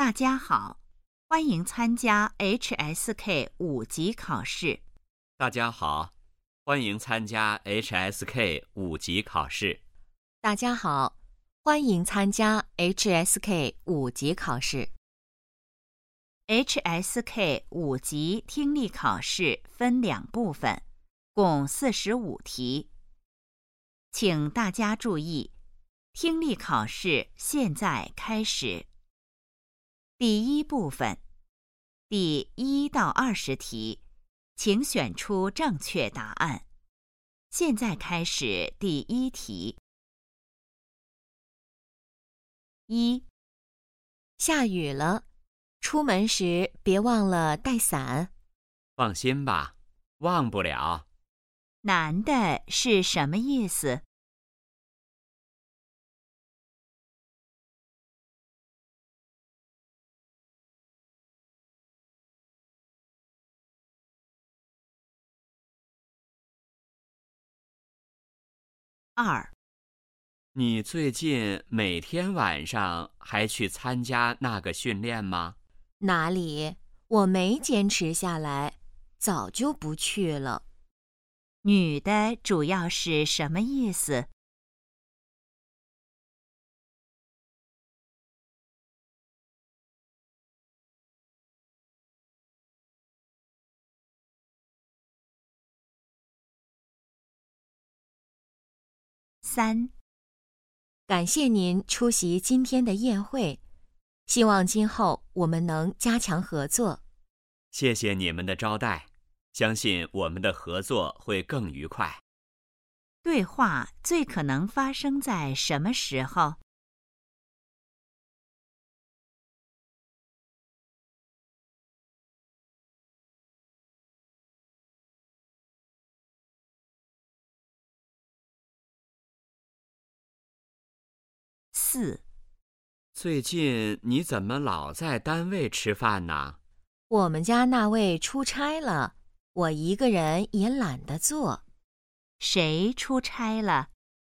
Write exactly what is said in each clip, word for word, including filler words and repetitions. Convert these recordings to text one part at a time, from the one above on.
大家好，欢迎参加 H S K 五级考试。 大家好，欢迎参加 H S K 五级考试。 大家好，欢迎参加 H S K 五级考试。 H S K 五级听力考试分两部分，共四十五题。请大家注意，听力考试现在开始。第一部分，第一到二十题，请选出正确答案。现在开始第一题。一， 下雨了，出门时别忘了带伞。 放心吧，忘不了。 难的是什么意思？二， 你最近每天晚上还去参加那个训练吗？ 哪里？我没坚持下来，早就不去了。 女的主要是什么意思？三， 感谢您出席今天的宴会，希望今后我们能加强合作。 谢谢你们的招待，相信我们的合作会更愉快。 对话最可能发生在什么时候？四， 最近你怎么老在单位吃饭呢？ 我们家那位出差了，我一个人也懒得做。 谁出差了？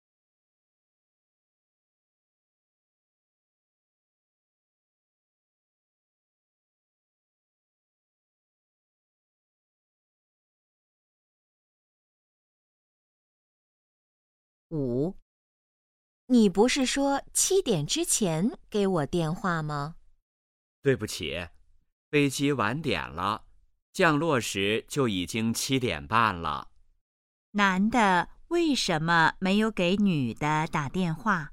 五， 你不是说七点之前给我电话吗？ 对不起，飞机晚点了，降落时就已经七点半了。 男的为什么没有给女的打电话？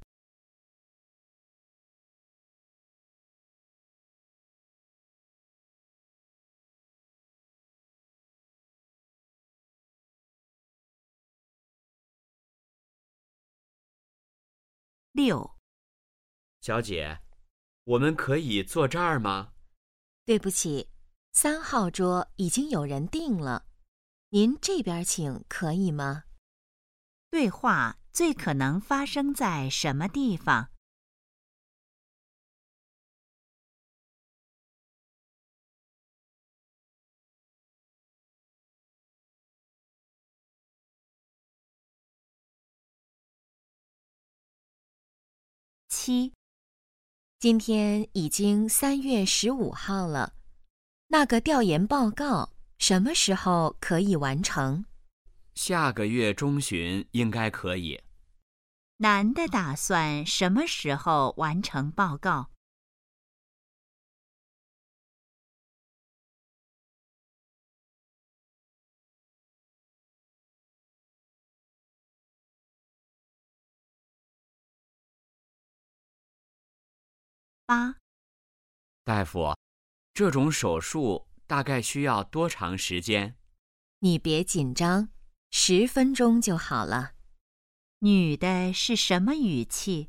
六， 小姐，我们可以坐这儿吗？ 对不起，三号桌已经有人订了，您这边请可以吗？ 对话最可能发生在什么地方？七， 今天已经三月十五号了，那个调研报告什么时候可以完成？ 下个月中旬应该可以。 男的打算什么时候完成报告？八， 大夫，这种手术大概需要多长时间？ 你别紧张，十分钟就好了。 女的是什么语气？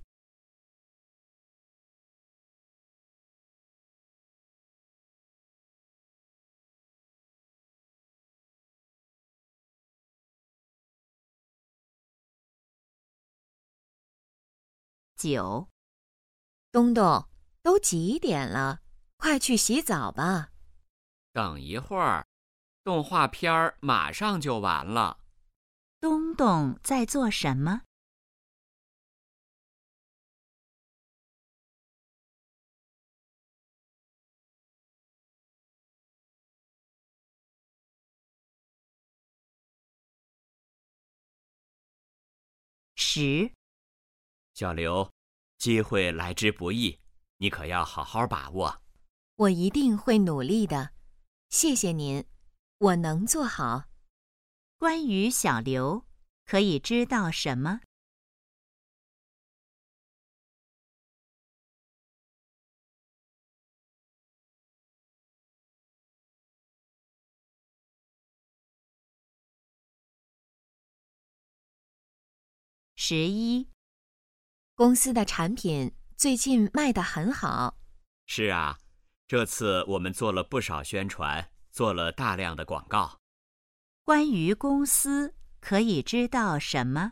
九， 东东，都几点了？快去洗澡吧。 等一会儿，动画片儿马上就完了。 东东在做什么？ 十。 小刘，机会来之不易，你可要好好把握。 我一定会努力的，谢谢您，我能做好。 关于小刘，可以知道什么？十一。 公司的产品最近卖得很好。 是啊，这次我们做了不少宣传，做了大量的广告。 关于公司，可以知道什么？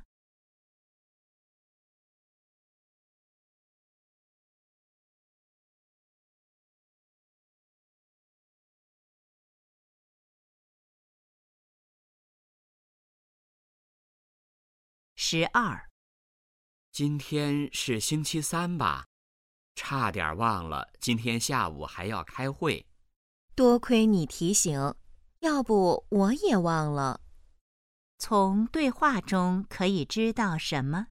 十二。 今天是星期三吧？差点忘了，今天下午还要开会。 多亏你提醒，要不我也忘了。 从对话中可以知道什么？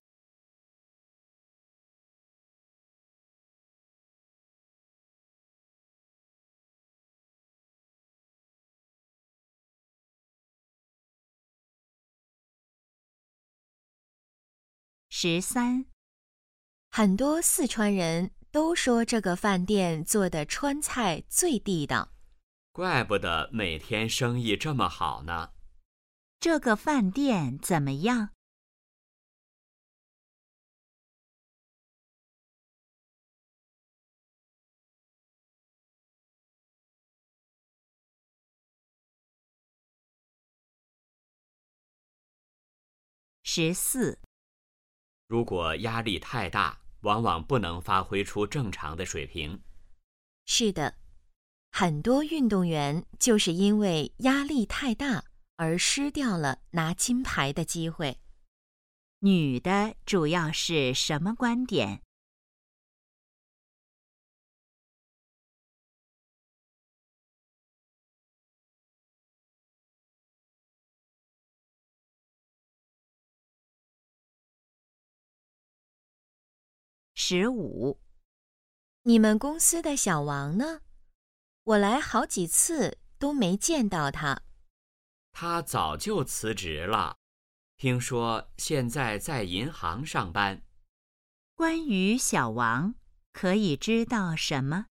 十三。 很多四川人都说这个饭店做的川菜最地道。 怪不得每天生意这么好呢。 这个饭店怎么样？十四。 如果压力太大，往往不能发挥出正常的水平。 是的，很多运动员就是因为压力太大而失掉了拿金牌的机会。 女的主要是什么观点？十五。 你们公司的小王呢？我来好几次都没见到他。 他早就辞职了，听说现在在银行上班。 关于小王，可以知道什么？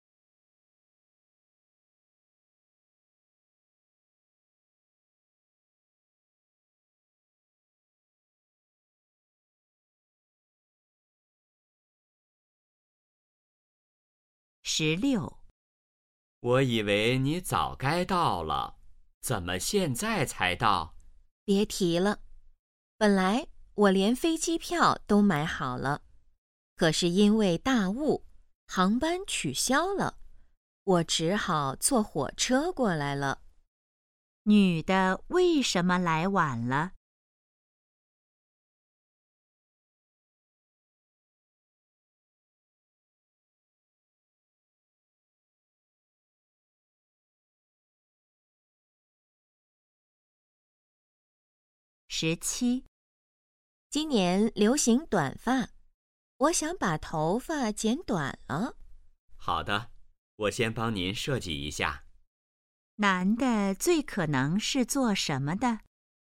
十六。 我以为你早该到了，怎么现在才到？ 别提了，本来我连飞机票都买好了，可是因为大雾，航班取消了，我只好坐火车过来了。 女的为什么来晚了？十七。 今年流行短发，我想把头发剪短了。 好的，我先帮您设计一下。 男的最可能是做什么的？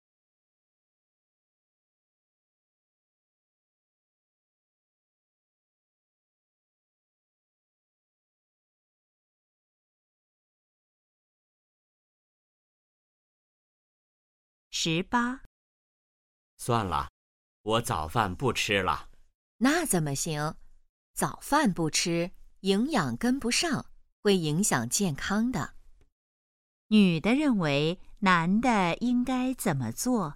十八。 算了，我早饭不吃了。 那怎么行？早饭不吃，营养跟不上，会影响健康的。 女的认为男的应该怎么做？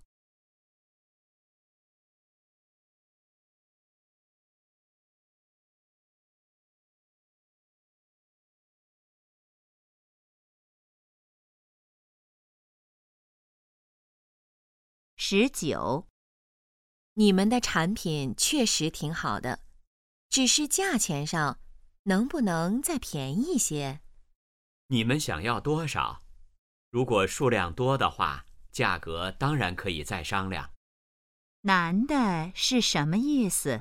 十九。 你们的产品确实挺好的，只是价钱上能不能再便宜些？ 你们想要多少？如果数量多的话，价格当然可以再商量。 男的是什么意思？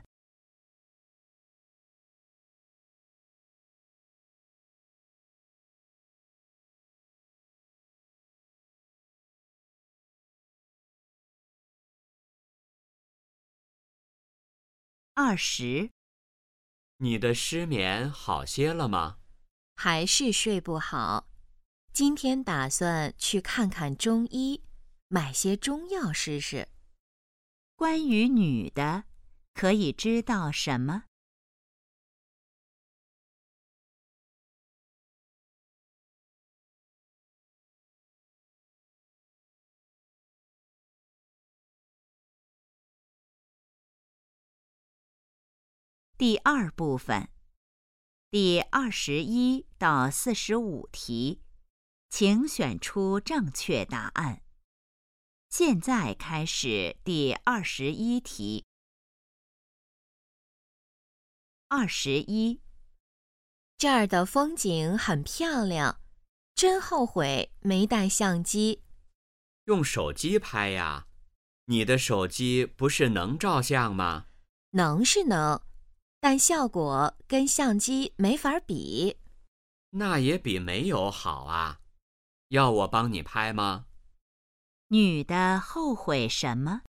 二十， 你的失眠好些了吗？ 还是睡不好。今天打算去看看中医，买些中药试试。 关于女的，可以知道什么？第二部分，第二十一到四十五题，请选出正确答案。现在开始第二十一题。二十一， 这儿的风景很漂亮，真后悔没带相机。 用手机拍呀？你的手机不是能照相吗？ 能是能，但效果跟相机没法比。 那也比没有好啊。要我帮你拍吗？ 女的后悔什么？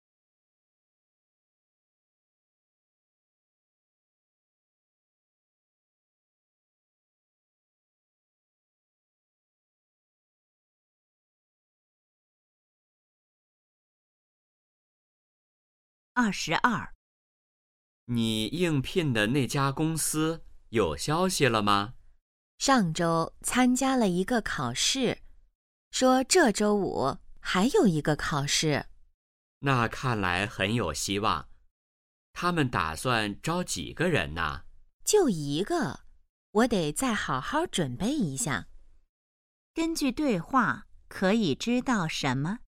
二十二， 你应聘的那家公司有消息了吗？ 上周参加了一个考试，说这周五还有一个考试。 那看来很有希望。他们打算招几个人呢？ 就一个，我得再好好准备一下。 根据对话，可以知道什么？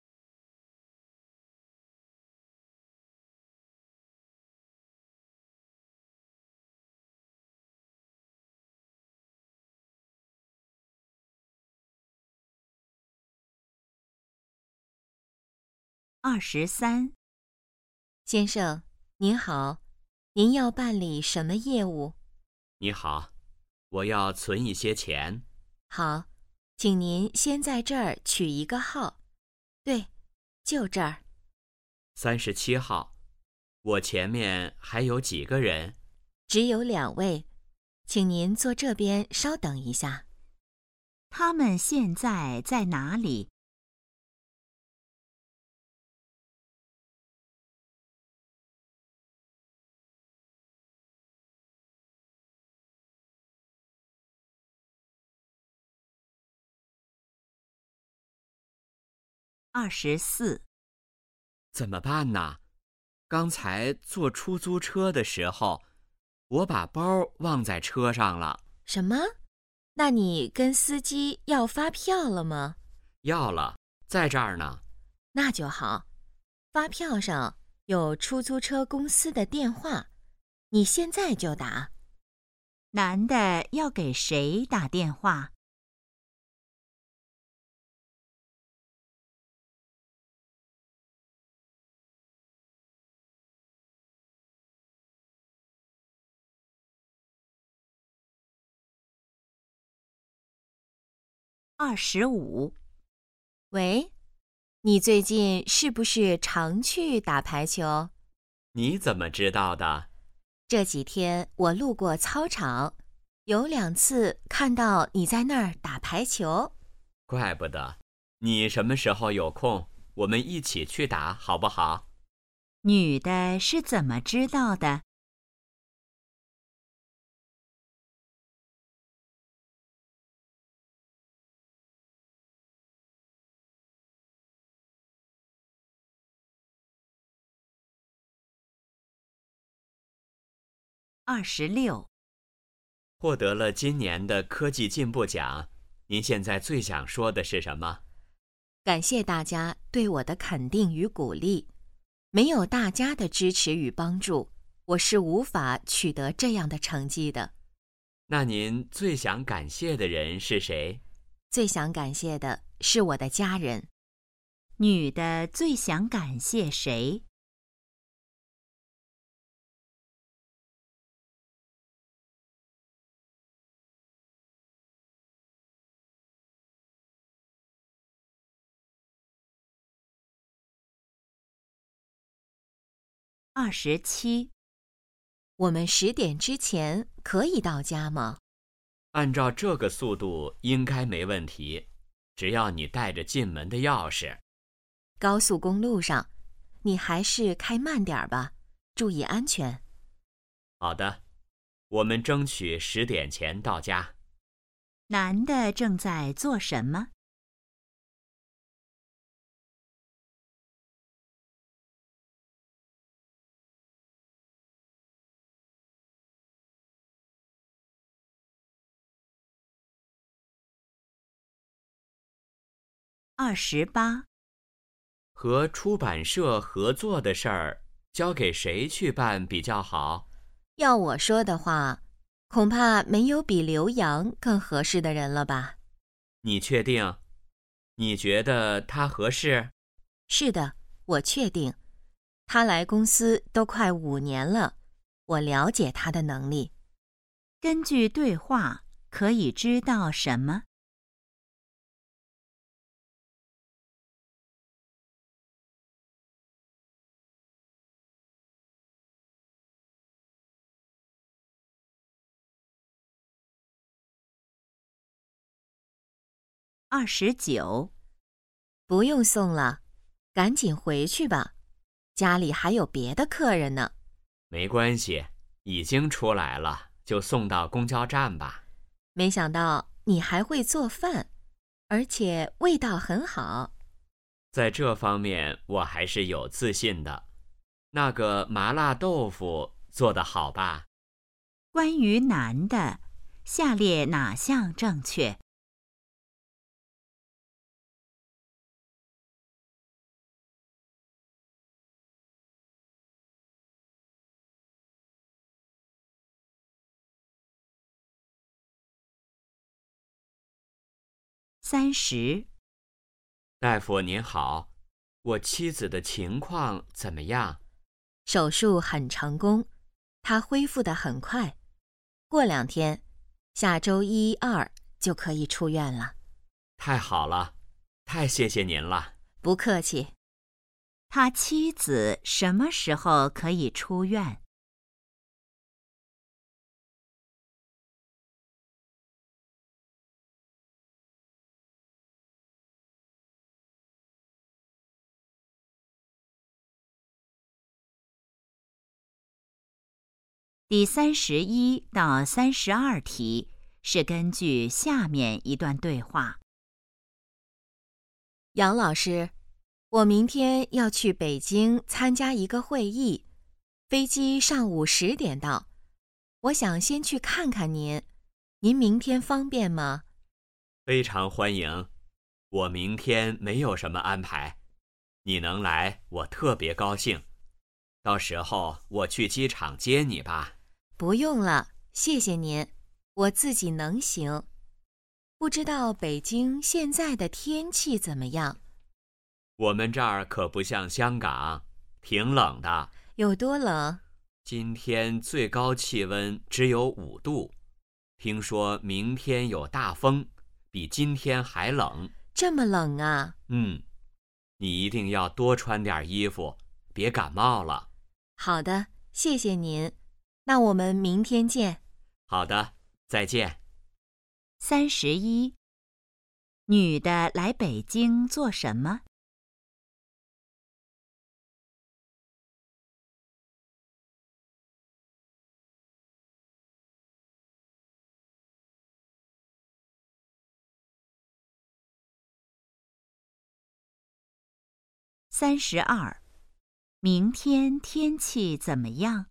二十三， 先生，您好，您要办理什么业务？ 你好，我要存一些钱。 好，请您先在这儿取一个号。对，就这儿。 三十七号。我前面还有几个人？ 只有两位，请您坐这边稍等一下。 他们现在在哪里？二十四， 怎么办呢？刚才坐出租车的时候，我把包忘在车上了。 什么？那你跟司机要发票了吗？ 要了，在这儿呢。 那就好。发票上有出租车公司的电话，你现在就打。 男的要给谁打电话？二十五， 喂，你最近是不是常去打排球？ 你怎么知道的？ 这几天我路过操场，有两次看到你在那儿打排球。 怪不得。你什么时候有空，我们一起去打好不好？ 女的是怎么知道的？二十六， 获得了今年的科技进步奖，您现在最想说的是什么？ 感谢大家对我的肯定与鼓励，没有大家的支持与帮助，我是无法取得这样的成绩的。 那您最想感谢的人是谁？ 最想感谢的是我的家人。 女的最想感谢谁？ 二十七。 我们十点之前可以到家吗？ 按照这个速度应该没问题，只要你带着进门的钥匙。 高速公路上，你还是开慢点吧，注意安全。 好的，我们争取十点前到家。 男的正在做什么？二十八。 和出版社合作的事儿，交给谁去办比较好？ 要我说的话，恐怕没有比刘洋更合适的人了吧？ 你确定？你觉得他合适？ 是的，我确定。他来公司都快五年了，我了解他的能力。 根据对话，可以知道什么？二十九。 不用送了，赶紧回去吧，家里还有别的客人呢。 没关系，已经出来了，就送到公交站吧。 没想到你还会做饭，而且味道很好。 在这方面我还是有自信的。那个麻辣豆腐做得好吧？ 关于男的，下列哪项正确？三十。 大夫您好，我妻子的情况怎么样？ 手术很成功，她恢复得很快，过两天，下周一二就可以出院了。 太好了，太谢谢您了。 不客气。 他妻子什么时候可以出院？第三十一到三十二题是根据下面一段对话。 杨老师，我明天要去北京参加一个会议，飞机上午十点到。我想先去看看您，您明天方便吗？ 非常欢迎，我明天没有什么安排，你能来，我特别高兴。到时候我去机场接你吧。 不用了，谢谢您，我自己能行。不知道北京现在的天气怎么样？ 我们这儿可不像香港，挺冷的。 有多冷？ 今天最高气温只有五度，听说明天有大风，比今天还冷。 这么冷啊？ 嗯，你一定要多穿点衣服，别感冒了。 好的，谢谢您。那我们明天见。 好的，再见。 三十一。女的来北京做什么？三十二。明天天气怎么样？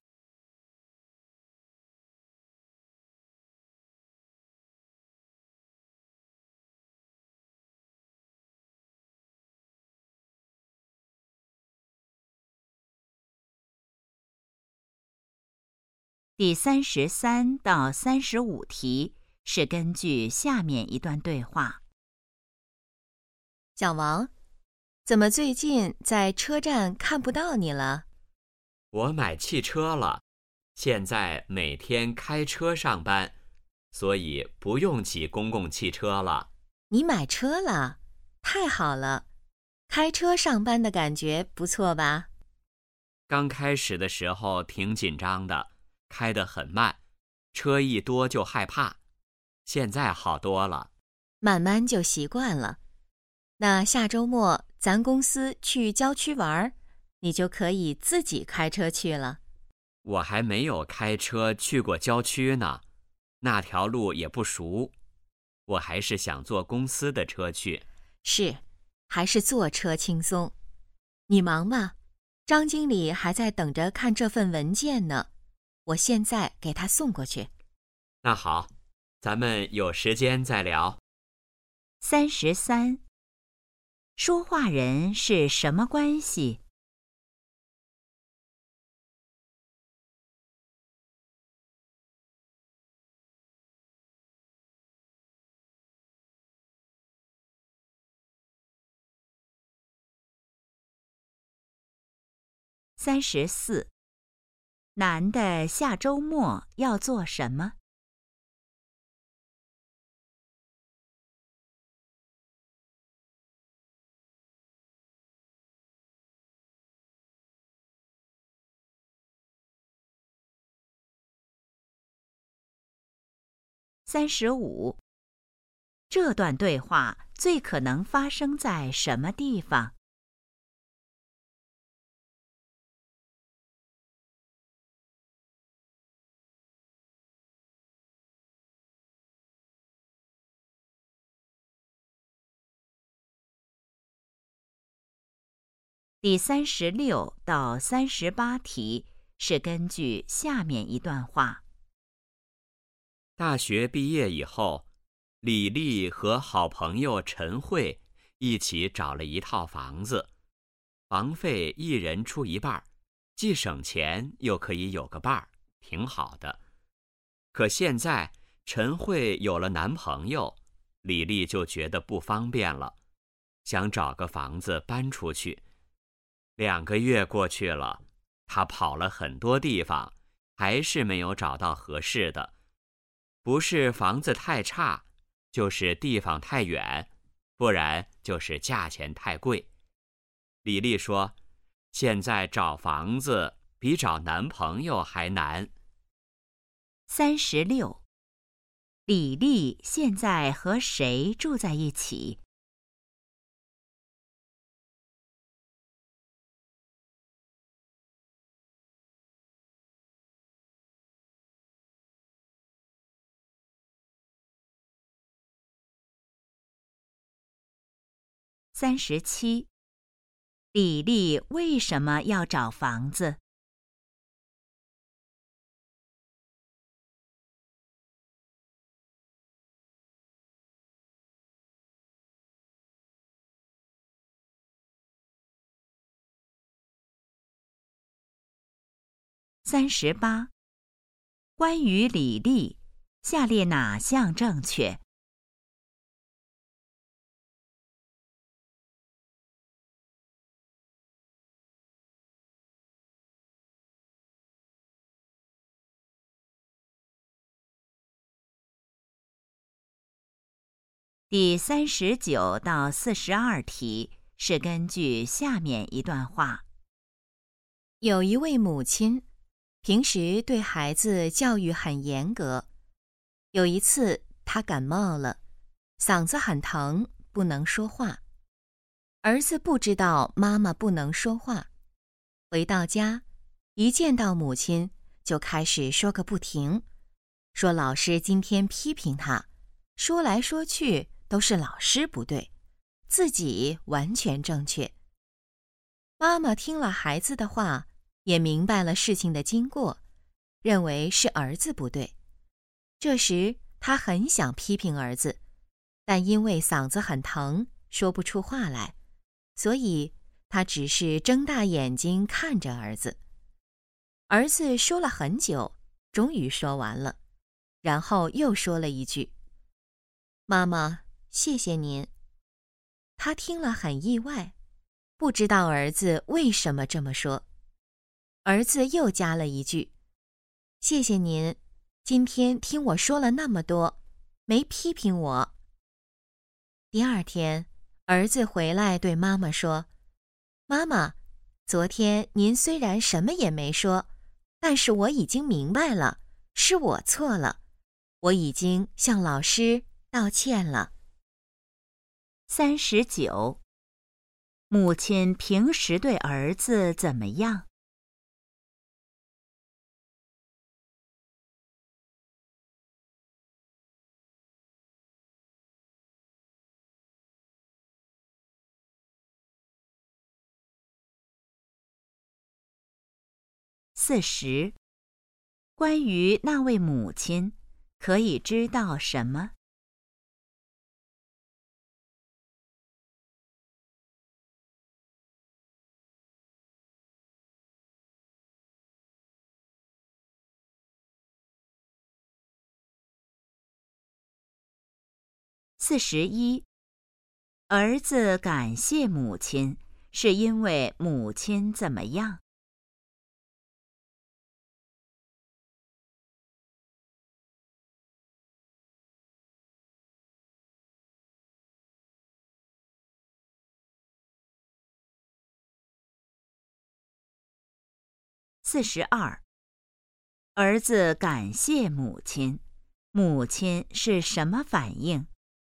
第三十三到三十五题是根据下面一段对话。 小王，怎么最近在车站看不到你了？ 我买汽车了，现在每天开车上班，所以不用挤公共汽车了。 你买车了？太好了，开车上班的感觉不错吧？ 刚开始的时候挺紧张的，开得很慢，车一多就害怕。现在好多了， 慢慢就习惯了。那下周末咱公司去郊区玩，你就可以自己开车去了。 我还没有开车去过郊区呢，那条路也不熟。我还是想坐公司的车去。 是，还是坐车轻松。你忙吗？张经理还在等着看这份文件呢，我现在给他送过去。 那好，咱们有时间再聊。 三十三，说话人是什么关系？三十四，男的下周末要做什么？三十五，这段对话最可能发生在什么地方？第三十六到三十八题是根据下面一段话。 大学毕业以后，李丽和好朋友陈慧一起找了一套房子，房费一人出一半，既省钱又可以有个伴儿，挺好的。可现在陈慧有了男朋友，李丽就觉得不方便了，想找个房子搬出去。两个月过去了，她跑了很多地方，还是没有找到合适的。不是房子太差，就是地方太远，不然就是价钱太贵。李丽说，现在找房子比找男朋友还难。 三十六，李丽现在和谁住在一起？三十七，李丽为什么要找房子？三十八，关于李丽，下列哪项正确？第三十九到四十二题是根据下面一段话。 有一位母亲，平时对孩子教育很严格。有一次，她感冒了，嗓子很疼，不能说话。儿子不知道妈妈不能说话，回到家，一见到母亲就开始说个不停，说老师今天批评他，说来说去都是老师不对，自己完全正确。妈妈听了孩子的话，也明白了事情的经过，认为是儿子不对。这时她很想批评儿子，但因为嗓子很疼，说不出话来，所以她只是睁大眼睛看着儿子。儿子说了很久，终于说完了，然后又说了一句：妈妈，谢谢您。他听了很意外，不知道儿子为什么这么说。儿子又加了一句：谢谢您，今天听我说了那么多，没批评我。第二天，儿子回来对妈妈说：妈妈， 昨天您虽然什么也没说，但是我已经明白了，是我错了，我已经向老师道歉了。 三十九，母亲平时对儿子怎么样？四十，关于那位母亲，可以知道什么？四十一，儿子感谢母亲，是因为母亲怎么样？四十二，儿子感谢母亲，母亲是什么反应？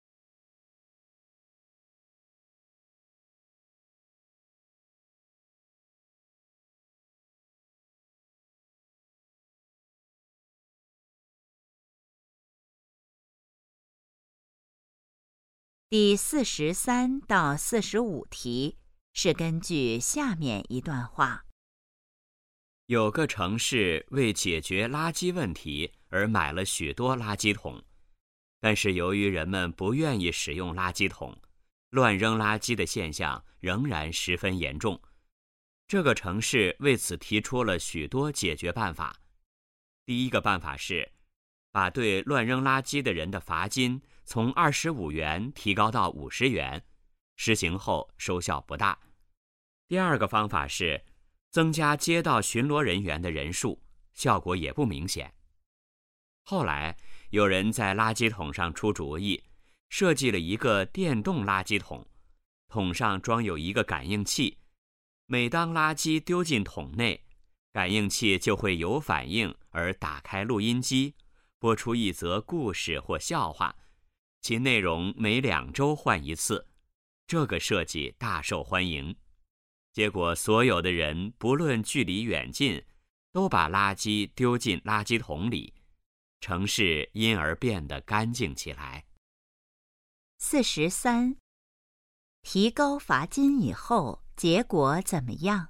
第四十三到四十五题是根据下面一段话。 有个城市为解决垃圾问题而买了许多垃圾桶，但是由于人们不愿意使用垃圾桶，乱扔垃圾的现象仍然十分严重。这个城市为此提出了许多解决办法。第一个办法是，把对乱扔垃圾的人的罚金从二十五元提高到五十元，实行后收效不大。第二个方法是增加街道巡逻人员的人数，效果也不明显。后来有人在垃圾桶上出主意，设计了一个电动垃圾桶，桶上装有一个感应器，每当垃圾丢进桶内，感应器就会有反应而打开录音机，播出一则故事或笑话，其内容每两周换一次。这个设计大受欢迎，结果所有的人不论距离远近，都把垃圾丢进垃圾桶里，城市因而变得干净起来。 四十三，提高罚金以后，结果怎么样？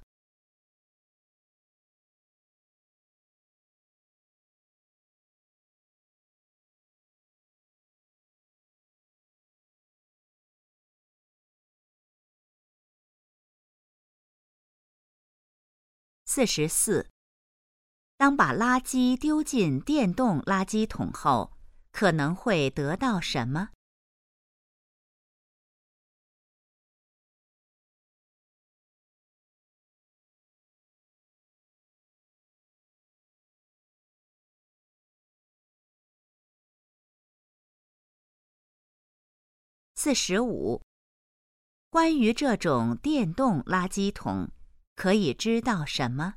四十四，当把垃圾丢进电动垃圾桶后，可能会得到什么？四十五，关于这种电动垃圾桶，可以知道什么？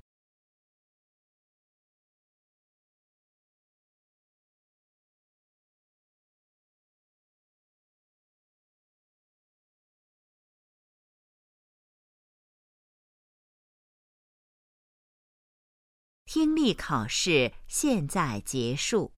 听力考试现在结束。